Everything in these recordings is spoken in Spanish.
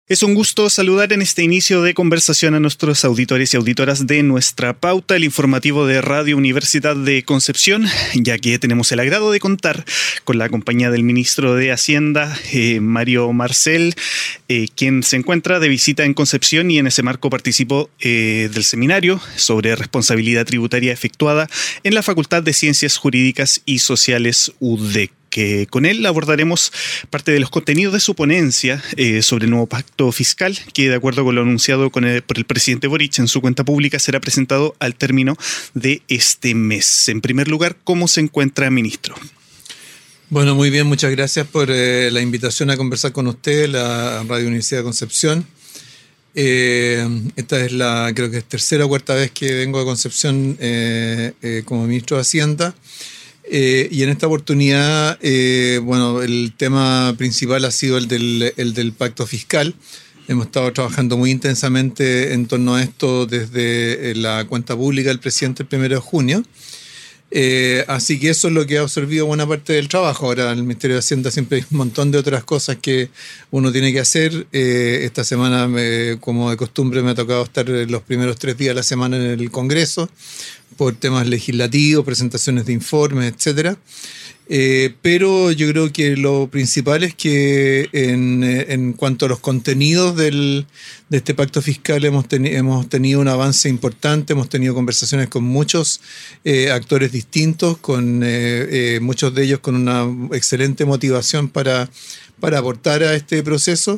Es un gusto saludar en este inicio de conversación a nuestros auditores y auditoras de Nuestra Pauta, el informativo de Radio Universidad de Concepción, ya que tenemos el agrado de contar con la compañía del ministro de Hacienda, Mario Marcel, quien se encuentra de visita en Concepción y en ese marco participó del seminario sobre responsabilidad tributaria efectuada en la Facultad de Ciencias Jurídicas y Sociales UDEC. Que con él abordaremos parte de los contenidos de su ponencia sobre el nuevo pacto fiscal, que de acuerdo con lo anunciado por el presidente Boric en su cuenta pública será presentado al término de este mes. En primer lugar, ¿cómo se encuentra, ministro? Bueno, muy bien, muchas gracias por la invitación a conversar con usted, la Radio Universidad de Concepción. Esta es creo que es tercera o cuarta vez que vengo a Concepción como ministro de Hacienda. Y en esta oportunidad, el tema principal ha sido el del pacto fiscal. Hemos estado trabajando muy intensamente en torno a esto desde la cuenta pública del presidente el 1 de junio. Así que eso es lo que ha absorbido buena parte del trabajo. Ahora, en el Ministerio de Hacienda siempre hay un montón de otras cosas que uno tiene que hacer. Esta semana, como de costumbre, me ha tocado estar los primeros 3 días de la semana en el Congreso por temas legislativos, presentaciones de informes, etcétera. Pero yo creo que lo principal es que en cuanto a los contenidos de este pacto fiscal hemos tenido un avance importante, hemos tenido conversaciones con muchos actores distintos, con muchos de ellos con una excelente motivación para aportar a este proceso.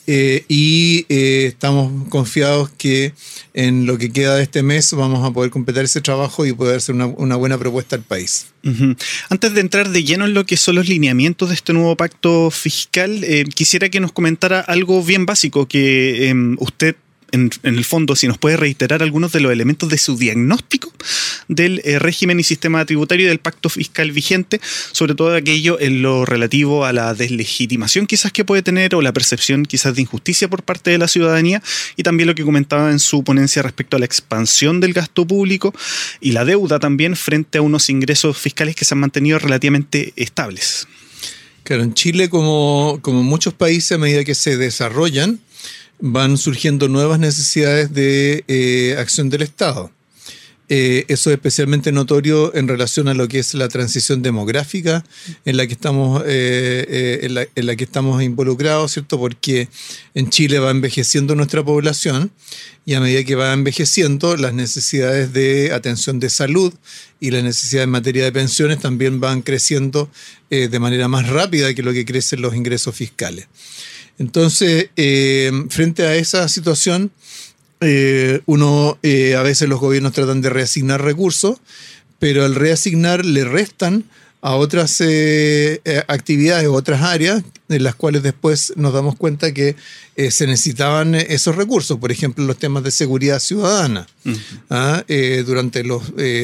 Estamos confiados que en lo que queda de este mes vamos a poder completar ese trabajo y poder hacer una buena propuesta al país. Uh-huh. Antes de entrar de lleno en lo que son los lineamientos de este nuevo pacto fiscal, quisiera que nos comentara algo bien básico que usted, en el fondo, si nos puede reiterar algunos de los elementos de su diagnóstico del régimen y sistema tributario y del pacto fiscal vigente, sobre todo aquello en lo relativo a la deslegitimación quizás que puede tener o la percepción quizás de injusticia por parte de la ciudadanía, y también lo que comentaba en su ponencia respecto a la expansión del gasto público y la deuda también frente a unos ingresos fiscales que se han mantenido relativamente estables. Claro, en Chile, como muchos países, a medida que se desarrollan, van surgiendo nuevas necesidades de acción del Estado. Eso es especialmente notorio en relación a lo que es la transición demográfica en la que estamos involucrados, ¿cierto? Porque en Chile va envejeciendo nuestra población y a medida que va envejeciendo, las necesidades de atención de salud y las necesidades en materia de pensiones también van creciendo de manera más rápida que lo que crecen los ingresos fiscales. Entonces, frente a esa situación, a veces los gobiernos tratan de reasignar recursos, pero al reasignar le restan a otras actividades o otras áreas en las cuales después nos damos cuenta que se necesitaban esos recursos. Por ejemplo, los temas de seguridad ciudadana. Uh-huh. Durante los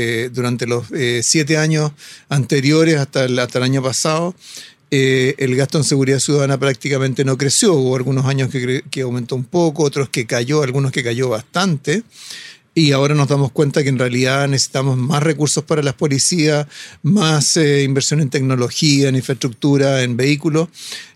7 años anteriores hasta el año pasado, el gasto en seguridad ciudadana prácticamente no creció. Hubo algunos años que aumentó un poco, otros que cayó, algunos que cayó bastante. Y ahora nos damos cuenta que en realidad necesitamos más recursos para las policías, más inversión en tecnología, en infraestructura, en vehículos.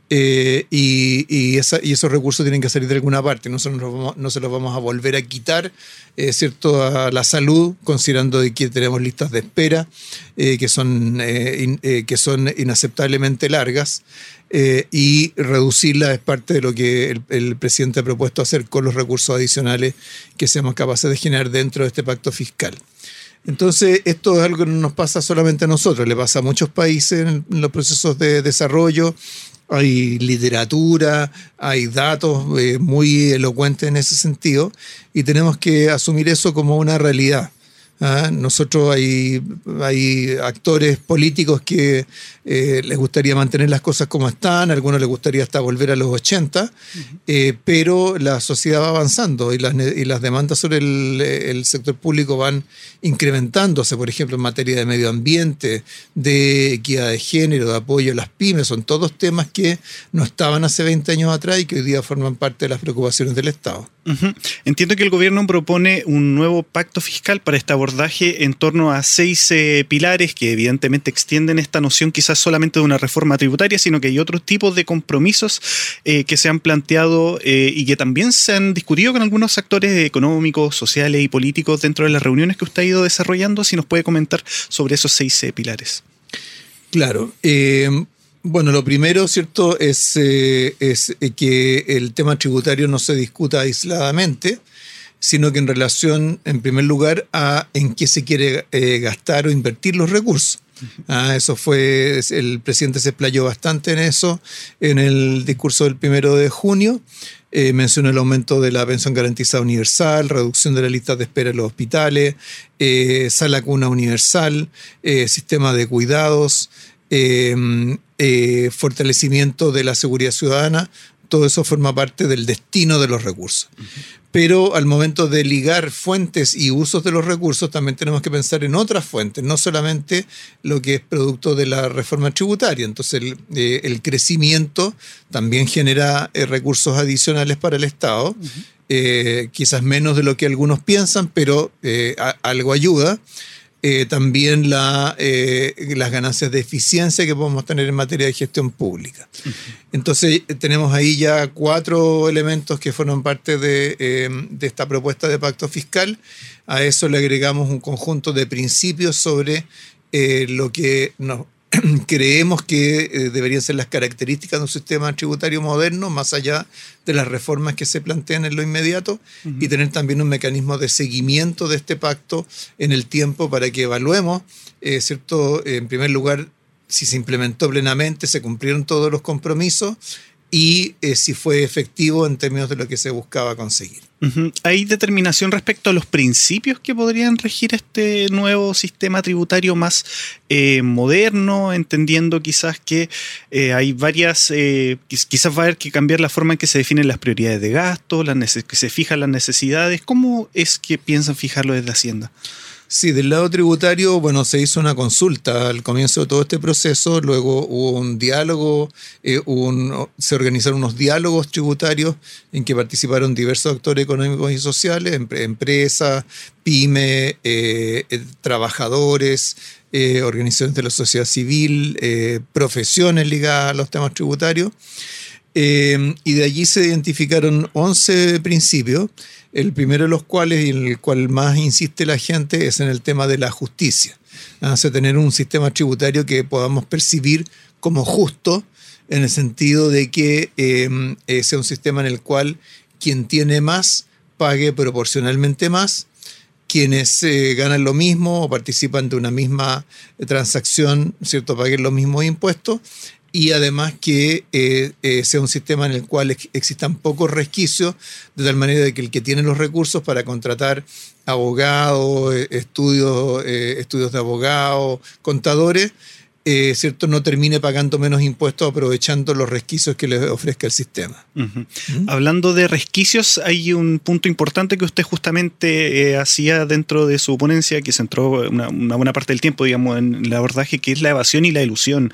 Y esos recursos tienen que salir de alguna parte. No se los vamos a volver a quitar, ¿cierto?, a la salud, considerando de que tenemos listas de espera que son inaceptablemente largas, y reducirlas es parte de lo que el presidente ha propuesto hacer con los recursos adicionales que seamos capaces de generar dentro de este pacto fiscal. Entonces, esto es algo que no nos pasa solamente a nosotros, le pasa a muchos países en los procesos de desarrollo. Hay literatura, hay datos muy elocuentes en ese sentido y tenemos que asumir eso como una realidad. Nosotros hay actores políticos que les gustaría mantener las cosas como están, a algunos les gustaría hasta volver a los 80, pero la sociedad va avanzando y las demandas sobre el sector público van incrementándose, por ejemplo, en materia de medio ambiente, de equidad de género, de apoyo a las pymes. Son todos temas que no estaban hace 20 años atrás y que hoy día forman parte de las preocupaciones del Estado. Uh-huh. Entiendo que el gobierno propone un nuevo pacto fiscal para este abordaje en torno a 6 pilares que evidentemente extienden esta noción quizás solamente de una reforma tributaria, sino que hay otros tipos de compromisos que se han planteado y que también se han discutido con algunos actores económicos, sociales y políticos dentro de las reuniones que usted ha ido desarrollando. Si nos puede comentar sobre esos 6 pilares. Claro. Bueno, lo primero, ¿cierto?, es que el tema tributario no se discuta aisladamente, sino que en relación, en primer lugar, a en qué se quiere gastar o invertir los recursos. Eso fue, el presidente se explayó bastante en eso en el discurso del 1 de junio. Mencionó el aumento de la pensión garantizada universal, reducción de la lista de espera en los hospitales, sala cuna universal, sistema de cuidados, fortalecimiento de la seguridad ciudadana. Todo eso forma parte del destino de los recursos. Uh-huh. Pero al momento de ligar fuentes y usos de los recursos, también tenemos que pensar en otras fuentes, no solamente lo que es producto de la reforma tributaria. Entonces el crecimiento también genera recursos adicionales para el Estado, uh-huh. Quizás menos de lo que algunos piensan, pero algo ayuda. También las ganancias de eficiencia que podemos tener en materia de gestión pública. Uh-huh. Entonces tenemos ahí ya 4 elementos que forman parte de esta propuesta de pacto fiscal. A eso le agregamos un conjunto de principios sobre lo que creemos que deberían ser las características de un sistema tributario moderno, más allá de las reformas que se plantean en lo inmediato, uh-huh. y tener también un mecanismo de seguimiento de este pacto en el tiempo para que evaluemos, ¿cierto?, en primer lugar, si se implementó plenamente, se cumplieron todos los compromisos y si fue efectivo en términos de lo que se buscaba conseguir. Uh-huh. ¿Hay determinación respecto a los principios que podrían regir este nuevo sistema tributario más moderno, entendiendo quizás que hay varias, quizás va a haber que cambiar la forma en que se definen las prioridades de gasto, que se fijan las necesidades? ¿Cómo es que piensan fijarlo desde Hacienda? Sí, del lado tributario, bueno, se hizo una consulta al comienzo de todo este proceso, luego hubo un diálogo, se organizaron unos diálogos tributarios en que participaron diversos actores económicos y sociales, empresas, pymes, trabajadores, organizaciones de la sociedad civil, profesiones ligadas a los temas tributarios. Y de allí se identificaron 11 principios, el primero de los cuales, y en el cual más insiste la gente, es en el tema de la justicia. Tener un sistema tributario que podamos percibir como justo, en el sentido de que sea un sistema en el cual quien tiene más pague proporcionalmente más, quienes ganan lo mismo o participan de una misma transacción, ¿cierto?, paguen los mismos impuestos. Y además que sea un sistema en el cual existan pocos resquicios, de tal manera de que el que tiene los recursos para contratar abogados, estudios de abogados, contadores, ¿cierto?, no termine pagando menos impuestos aprovechando los resquicios que les ofrezca el sistema. Uh-huh. Hablando de resquicios, hay un punto importante que usted justamente hacía dentro de su ponencia, que centró una buena parte del tiempo, digamos, en el abordaje, que es la evasión y la elusión.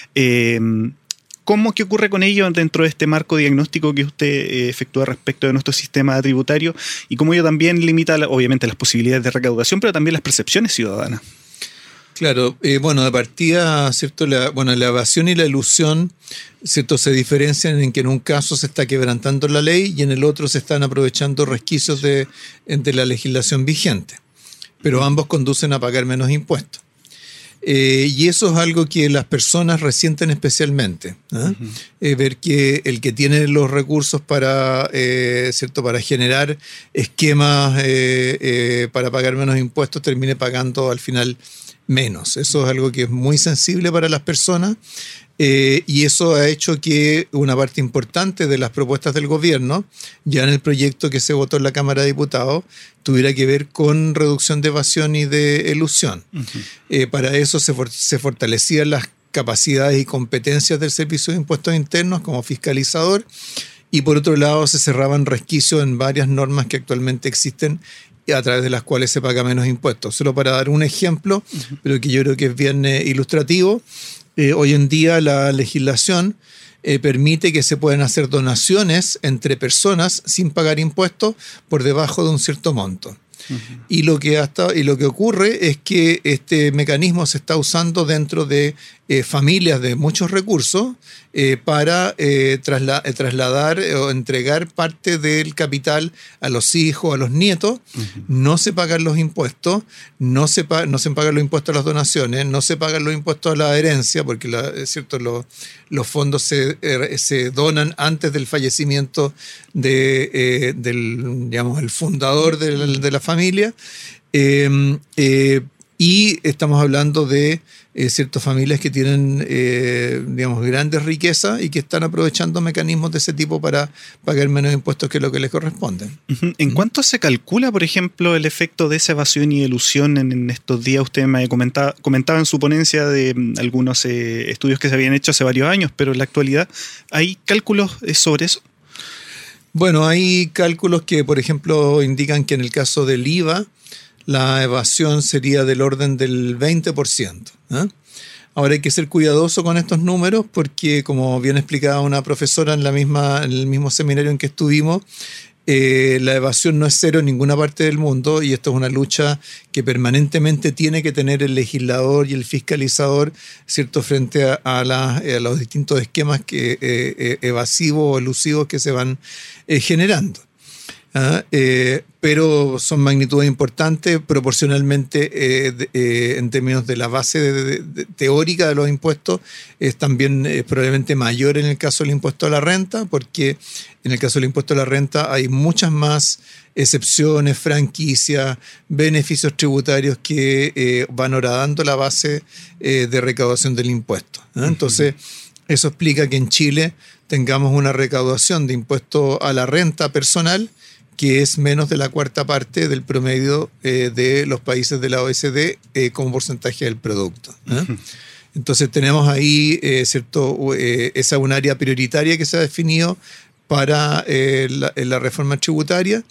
¿Qué ocurre con ello dentro de este marco diagnóstico que usted efectúa respecto de nuestro sistema tributario y cómo ello también limita, obviamente, las posibilidades de recaudación, pero también las percepciones ciudadanas? Claro, bueno, de partida, ¿cierto? La evasión y la elusión, ¿cierto?, se diferencian en que en un caso se está quebrantando la ley y en el otro se están aprovechando resquicios de la legislación vigente, pero ambos conducen a pagar menos impuestos. Y eso es algo que las personas resienten especialmente, ¿eh? Uh-huh. Ver que el que tiene los recursos para generar esquemas para pagar menos impuestos termine pagando al final menos. Eso es algo que es muy sensible para las personas y eso ha hecho que una parte importante de las propuestas del gobierno, ya en el proyecto que se votó en la Cámara de Diputados, tuviera que ver con reducción de evasión y de elusión. Uh-huh. Para eso se fortalecían las capacidades y competencias del Servicio de Impuestos Internos como fiscalizador y por otro lado se cerraban resquicios en varias normas que actualmente existen a través de las cuales se paga menos impuestos. Solo para dar un ejemplo, uh-huh, pero que yo creo que es bien ilustrativo, hoy en día la legislación permite que se puedan hacer donaciones entre personas sin pagar impuestos por debajo de un cierto monto. Y lo que ocurre es que este mecanismo se está usando dentro de familias de muchos recursos para trasladar o entregar parte del capital a los hijos, a los nietos. No se pagan los impuestos, no se pagan los impuestos a las donaciones, no se pagan los impuestos a la herencia, porque es cierto, los fondos se donan antes del fallecimiento del digamos, el fundador de la familia. Y estamos hablando de ciertas familias que tienen, digamos, grandes riquezas y que están aprovechando mecanismos de ese tipo para pagar menos impuestos que lo que les corresponde. ¿En cuánto se calcula, por ejemplo, el efecto de esa evasión y elusión en estos días? Usted me comentaba en su ponencia de algunos estudios que se habían hecho hace varios años, pero en la actualidad, ¿hay cálculos sobre eso? Bueno, hay cálculos que, por ejemplo, indican que en el caso del IVA, la evasión sería del orden del 20%. Ahora hay que ser cuidadoso con estos números porque, como bien explicaba una profesora en el mismo seminario en que estuvimos, la evasión no es cero en ninguna parte del mundo y esto es una lucha que permanentemente tiene que tener el legislador y el fiscalizador, ¿cierto?, frente a los distintos esquemas evasivos o elusivos que se van generando. Pero son magnitudes importantes proporcionalmente en términos de la base teórica de los impuestos. Es también probablemente mayor en el caso del impuesto a la renta, porque en el caso del impuesto a la renta hay muchas más excepciones, franquicias, beneficios tributarios que van horadando la base de recaudación del impuesto. Entonces, eso explica que en Chile tengamos una recaudación de impuesto a la renta personal que es menos de la cuarta parte del promedio de los países de la OECD como porcentaje del producto. Entonces tenemos ahí, ¿cierto? Esa es un área prioritaria que se ha definido para la reforma tributaria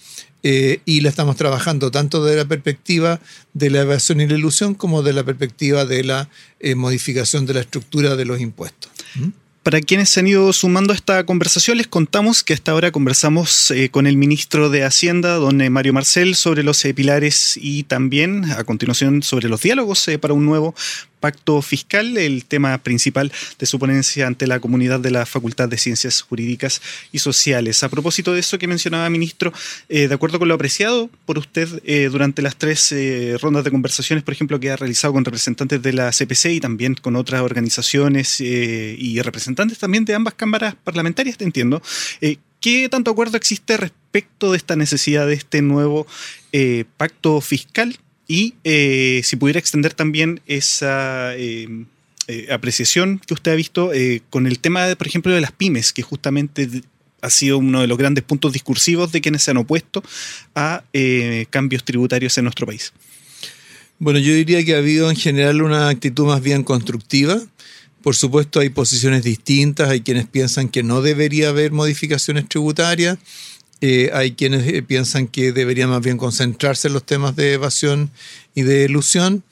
y la estamos trabajando tanto desde la perspectiva de la evasión y la elusión como de la perspectiva de la modificación de la estructura de los impuestos. Para quienes se han ido sumando a esta conversación, les contamos que hasta ahora conversamos con el ministro de Hacienda, don Mario Marcel, sobre los pilares y también, a continuación, sobre los diálogos para un nuevo pacto fiscal, el tema principal de su ponencia ante la comunidad de la Facultad de Ciencias Jurídicas y Sociales. A propósito de eso que mencionaba, ministro, de acuerdo con lo apreciado por usted durante las 3 rondas de conversaciones, por ejemplo, que ha realizado con representantes de la CPC y también con otras organizaciones y representantes también de ambas cámaras parlamentarias, te entiendo, ¿qué tanto acuerdo existe respecto de esta necesidad de este nuevo pacto fiscal? Y si pudiera extender también esa apreciación que usted ha visto con el tema, por ejemplo, de las pymes, que justamente ha sido uno de los grandes puntos discursivos de quienes se han opuesto a cambios tributarios en nuestro país. Bueno, yo diría que ha habido en general una actitud más bien constructiva. Por supuesto, hay posiciones distintas, hay quienes piensan que no debería haber modificaciones tributarias. Hay quienes piensan que debería más bien concentrarse en los temas de evasión y de elusión.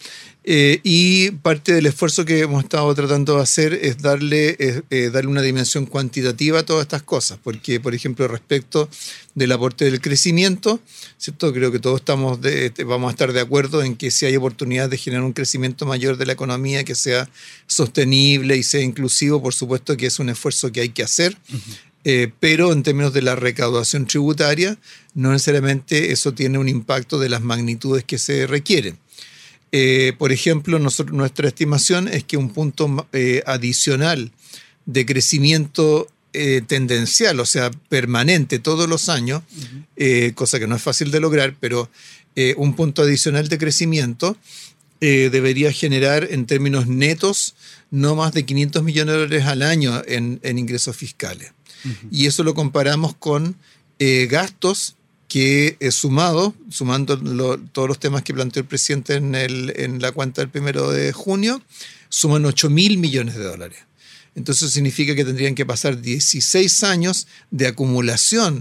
Y parte del esfuerzo que hemos estado tratando de hacer es darle una dimensión cuantitativa a todas estas cosas. Porque, por ejemplo, respecto del aporte del crecimiento, ¿cierto? Creo que todos vamos a estar de acuerdo en que si hay oportunidad de generar un crecimiento mayor de la economía que sea sostenible y sea inclusivo, por supuesto que es un esfuerzo que hay que hacer. Pero en términos de la recaudación tributaria, no necesariamente eso tiene un impacto de las magnitudes que se requieren. Por ejemplo, nuestra estimación es que un punto adicional de crecimiento tendencial, o sea, permanente todos los años, cosa que no es fácil de lograr, pero un punto adicional de crecimiento debería generar en términos netos no más de $500 millones al año en ingresos fiscales. Y eso lo comparamos con gastos que sumando todos los temas que planteó el presidente en la cuenta del 1 de junio, suman $8.000 millones. Entonces significa que tendrían que pasar 16 años de acumulación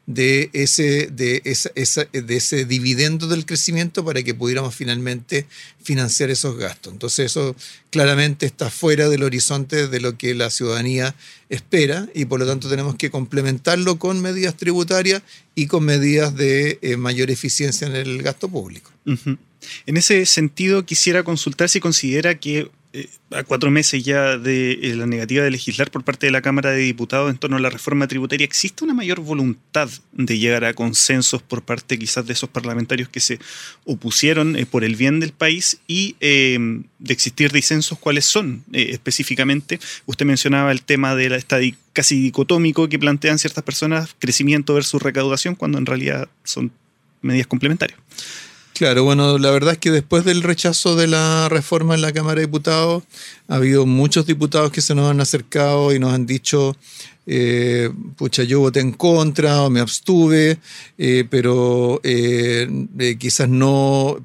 de ese dividendo del crecimiento para que pudiéramos finalmente financiar esos gastos. Entonces eso claramente está fuera del horizonte de lo que la ciudadanía espera y por lo tanto tenemos que complementarlo con medidas tributarias y con medidas de mayor eficiencia en el gasto público. Uh-huh. En ese sentido, quisiera consultar si considera que a 4 meses ya de la negativa de legislar por parte de la Cámara de Diputados en torno a la reforma tributaria, ¿existe una mayor voluntad de llegar a consensos por parte quizás de esos parlamentarios que se opusieron por el bien del país y de existir disensos? ¿Cuáles son específicamente? Usted mencionaba el tema de esta casi dicotómico que plantean ciertas personas, crecimiento versus recaudación, cuando en realidad son medidas complementarias. Claro, bueno, la verdad es que después del rechazo de la reforma en la Cámara de Diputados, ha habido muchos diputados que se nos han acercado y nos han dicho, yo voté en contra o me abstuve, pero quizás no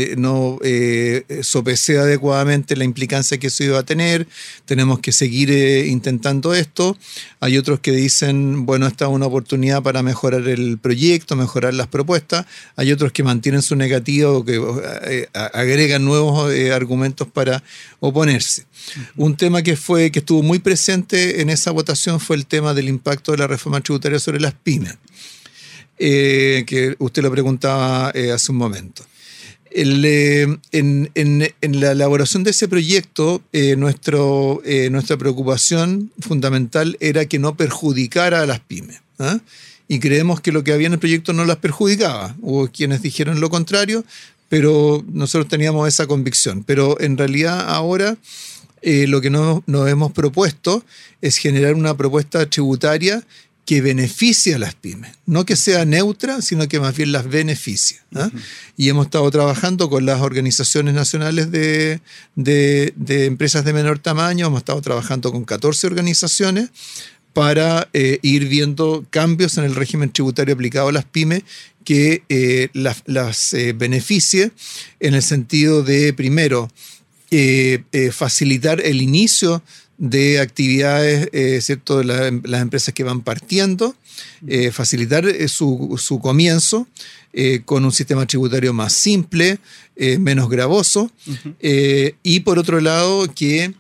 sopesé adecuadamente la implicancia que eso iba a tener, tenemos que seguir intentando esto. Hay otros que dicen, bueno, esta es una oportunidad para mejorar el proyecto, mejorar las propuestas. Hay otros que mantienen su negativa o que agregan nuevos argumentos para oponerse. Un tema que estuvo muy presente en esa votación fue el tema del impacto de la reforma tributaria sobre las pymes, que usted lo preguntaba hace un momento. En la elaboración de ese proyecto, nuestra preocupación fundamental era que no perjudicara a las pymes, ¿eh? Y creemos que lo que había en el proyecto no las perjudicaba. Hubo quienes dijeron lo contrario, pero nosotros teníamos esa convicción. Pero en realidad ahora lo que nos hemos propuesto es generar una propuesta tributaria que beneficie a las pymes, no que sea neutra, sino que más bien las beneficie, ¿eh? Uh-huh. Y hemos estado trabajando con las organizaciones nacionales de empresas de menor tamaño, hemos estado trabajando con 14 organizaciones para ir viendo cambios en el régimen tributario aplicado a las pymes que las beneficie en el sentido de, primero, facilitar el inicio de actividades, ¿cierto?, de las empresas que van partiendo, facilitar su comienzo con un sistema tributario más simple, menos gravoso, uh-huh. Y por otro lado que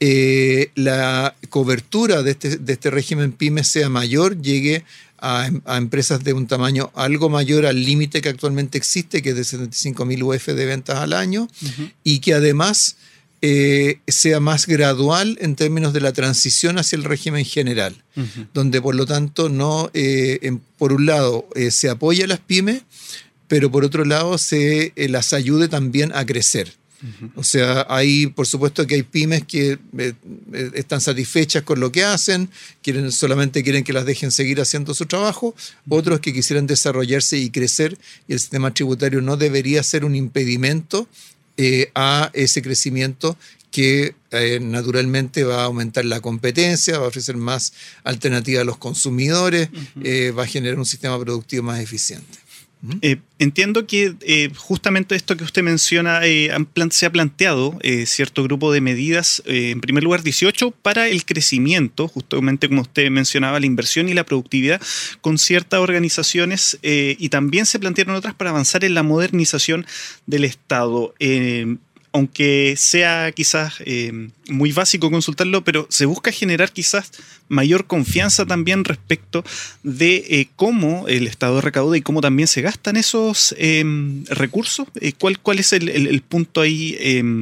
la cobertura de este régimen PYME sea mayor, llegue a empresas de un tamaño algo mayor al límite que actualmente existe, que es de 75.000 UF de ventas al año, uh-huh. Y que además sea más gradual en términos de la transición hacia el régimen general, uh-huh. Donde por lo tanto no, por un lado se apoya a las pymes, pero por otro lado se las ayude también a crecer. Uh-huh. O sea, por supuesto que hay pymes que están satisfechas con lo que hacen, solamente quieren que las dejen seguir haciendo su trabajo, uh-huh. Otros que quisieran desarrollarse y crecer, y el sistema tributario no debería ser un impedimento a ese crecimiento que naturalmente va a aumentar la competencia, va a ofrecer más alternativas a los consumidores, uh-huh. Va a generar un sistema productivo más eficiente. Entiendo que justamente esto que usted menciona, se ha planteado cierto grupo de medidas, en primer lugar 18 para el crecimiento, justamente como usted mencionaba, la inversión y la productividad con ciertas organizaciones, y también se plantearon otras para avanzar en la modernización del Estado. Aunque sea quizás muy básico consultarlo, pero se busca generar quizás mayor confianza también respecto de cómo el Estado recauda y cómo también se gastan esos recursos. ¿Cuál es el punto ahí?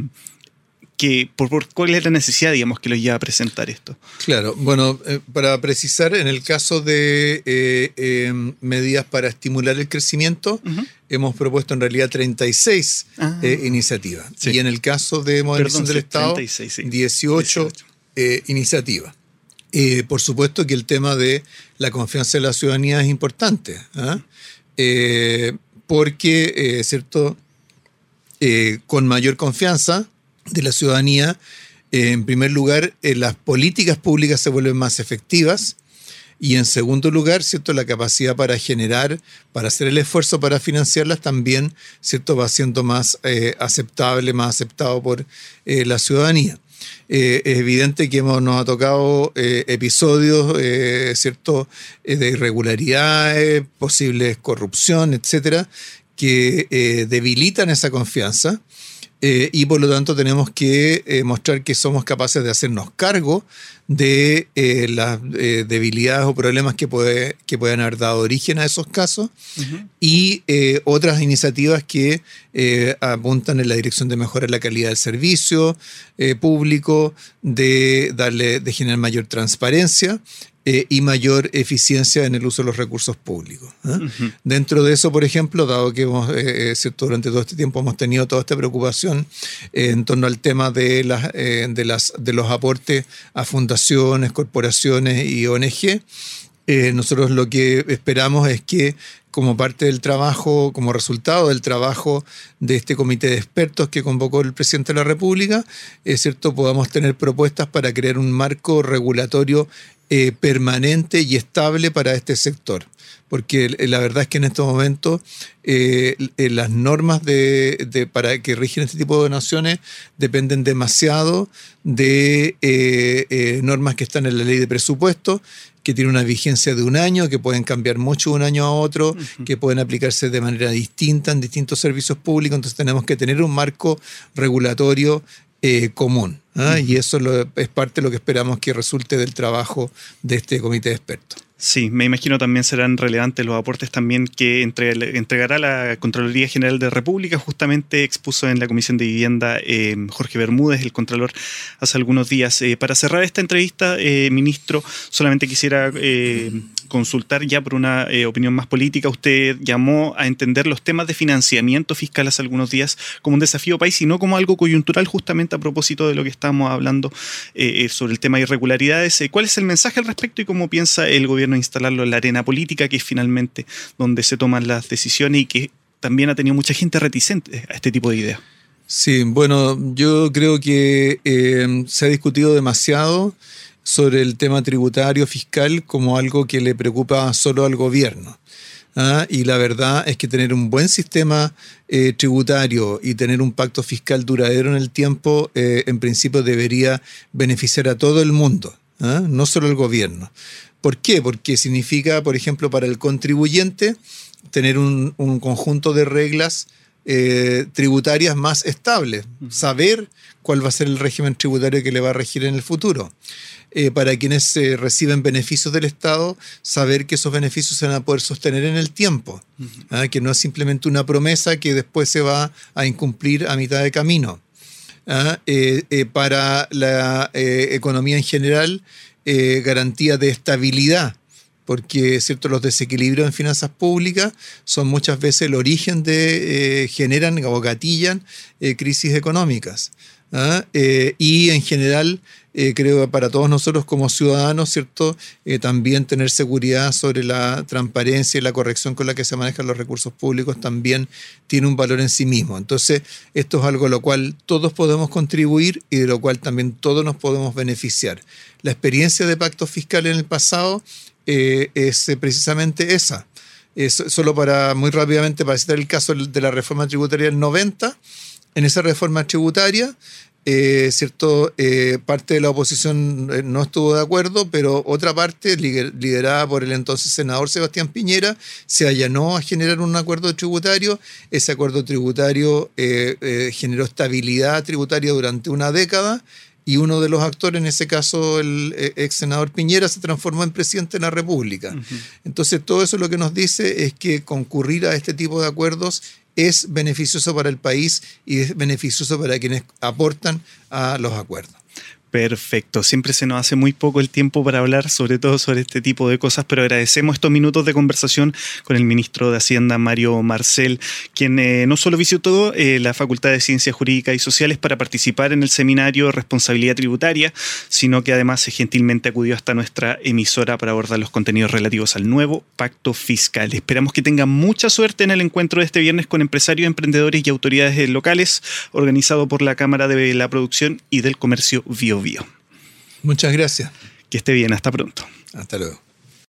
¿Cuál es la necesidad, digamos, que los lleva a presentar esto? Claro, bueno, para precisar, en el caso de medidas para estimular el crecimiento, uh-huh. Hemos propuesto en realidad 36 iniciativas. Sí. Y en el caso de modernización del Estado, 36, sí. 18 iniciativas. Por supuesto que el tema de la confianza de la ciudadanía es importante, porque, ¿cierto? Con mayor confianza de la ciudadanía, en primer lugar, las políticas públicas se vuelven más efectivas y en segundo lugar, ¿cierto?, la capacidad para generar, para hacer el esfuerzo para financiarlas también, ¿cierto?, va siendo más aceptable, más aceptado por la ciudadanía. Es evidente que nos ha tocado episodios, ¿cierto?, de irregularidades, posibles corrupción, etcétera, que debilitan esa confianza. Y por lo tanto tenemos que mostrar que somos capaces de hacernos cargo de las debilidades o problemas que puedan haber dado origen a esos casos, y otras iniciativas que apuntan en la dirección de mejorar la calidad del servicio público, de generar mayor transparencia y mayor eficiencia en el uso de los recursos públicos. Dentro de eso, por ejemplo, dado que ¿cierto?, durante todo este tiempo hemos tenido toda esta preocupación en torno al tema de los aportes a fundaciones, corporaciones y ONG, nosotros lo que esperamos es que, como parte del trabajo, como resultado del trabajo de este comité de expertos que convocó el presidente de la República, ¿cierto?, podamos tener propuestas para crear un marco regulatorio permanente y estable para este sector. Porque la verdad es que en estos momentos las normas para que rigen este tipo de donaciones dependen demasiado de normas que están en la ley de presupuesto, que tiene una vigencia de 1 año, que pueden cambiar mucho de un año a otro, que pueden aplicarse de manera distinta en distintos servicios públicos. Entonces tenemos que tener un marco regulatorio común. Y eso es parte de lo que esperamos que resulte del trabajo de este comité de expertos. Sí, me imagino también serán relevantes los aportes también que entregará la Contraloría General de la República. Justamente expuso en la Comisión de Vivienda Jorge Bermúdez, el Contralor, hace algunos días. Para cerrar esta entrevista, ministro, solamente quisiera consultar ya por una opinión más política. Usted llamó a entender los temas de financiamiento fiscal hace algunos días como un desafío país y no como algo coyuntural, justamente a propósito de lo que estábamos hablando sobre el tema de irregularidades. ¿Cuál es el mensaje al respecto y cómo piensa el gobierno instalarlo en la arena política, que es finalmente donde se toman las decisiones y que también ha tenido mucha gente reticente a este tipo de ideas? Sí, bueno, yo creo que se ha discutido demasiado sobre el tema tributario fiscal como algo que le preocupa solo al gobierno. Y la verdad es que tener un buen sistema tributario y tener un pacto fiscal duradero en el tiempo, en principio debería beneficiar a todo el mundo, no solo al gobierno. ¿Por qué? Porque significa, por ejemplo, para el contribuyente tener un conjunto de reglas tributarias más estables, saber cuál va a ser el régimen tributario que le va a regir en el futuro. Para quienes reciben beneficios del Estado, saber que esos beneficios se van a poder sostener en el tiempo, que no es simplemente una promesa que después se va a incumplir a mitad de camino. Para la economía en general, garantía de estabilidad, porque ¿cierto?, los desequilibrios en finanzas públicas son muchas veces el origen generan o gatillan crisis económicas. Y en general creo que para todos nosotros como ciudadanos, ¿cierto?, también tener seguridad sobre la transparencia y la corrección con la que se manejan los recursos públicos también tiene un valor en sí mismo. Entonces, esto es algo a lo cual todos podemos contribuir y de lo cual también todos nos podemos beneficiar. La experiencia de pactos fiscales en el pasado es precisamente esa. Solo muy rápidamente, para citar el caso de la reforma tributaria del 90, en esa reforma tributaria, ¿cierto?, parte de la oposición no estuvo de acuerdo, pero otra parte, liderada por el entonces senador Sebastián Piñera, se allanó a generar un acuerdo tributario. Ese acuerdo tributario generó estabilidad tributaria durante una década, y uno de los actores, en ese caso el ex senador Piñera, se transformó en presidente de la República. Entonces, todo eso lo que nos dice es que concurrir a este tipo de acuerdos es beneficioso para el país y es beneficioso para quienes aportan a los acuerdos. Perfecto. Siempre se nos hace muy poco el tiempo para hablar, sobre todo sobre este tipo de cosas, pero agradecemos estos minutos de conversación con el ministro de Hacienda, Mario Marcel, quien no solo visitó la Facultad de Ciencias Jurídicas y Sociales para participar en el seminario Responsabilidad Tributaria, sino que además gentilmente acudió hasta nuestra emisora para abordar los contenidos relativos al nuevo pacto fiscal. Esperamos que tengan mucha suerte en el encuentro de este viernes con empresarios, emprendedores y autoridades locales, organizado por la Cámara de la Producción y del Comercio Bio. Muchas gracias. Que esté bien, hasta pronto. Hasta luego.